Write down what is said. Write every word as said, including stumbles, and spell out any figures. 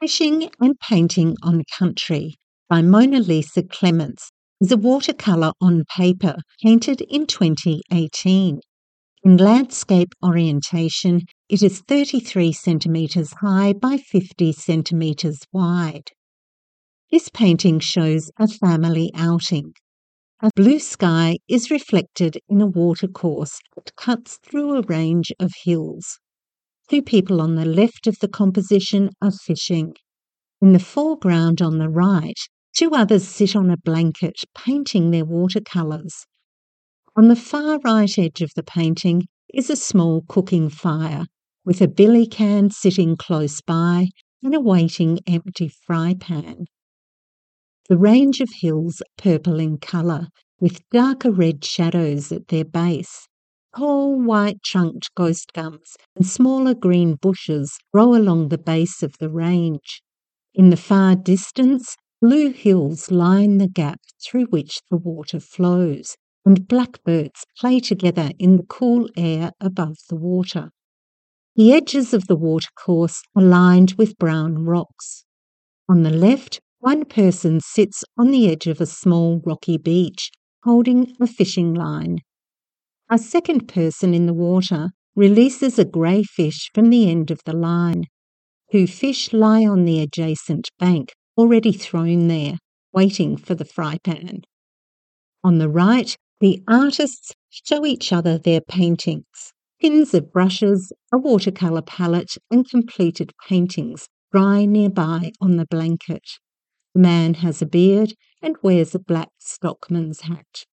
Fishing and Painting on Country by Mona Lisa Clements is a watercolour on paper painted in twenty eighteen. In landscape orientation, it is thirty-three centimetres high by fifty centimetres wide. This painting shows a family outing. A blue sky is reflected in a watercourse that cuts through a range of hills. Two people on the left of the composition are fishing. In the foreground on the right, two others sit on a blanket painting their watercolours. On the far right edge of the painting is a small cooking fire, with a billy can sitting close by and a waiting empty fry pan. The range of hills are purple in colour, with darker red shadows at their base. Tall white-trunked ghost gums and smaller green bushes grow along the base of the range. In the far distance, blue hills line the gap through which the water flows, and blackbirds play together in the cool air above the water. The edges of the watercourse are lined with brown rocks. On the left, one person sits on the edge of a small rocky beach, holding a fishing line. A second person in the water releases a grey fish from the end of the line. Two fish lie on the adjacent bank, already thrown there, waiting for the fry pan. On the right, the artists show each other their paintings. Pins of brushes, a watercolour palette and completed paintings dry nearby on the blanket. The man has a beard and wears a black stockman's hat.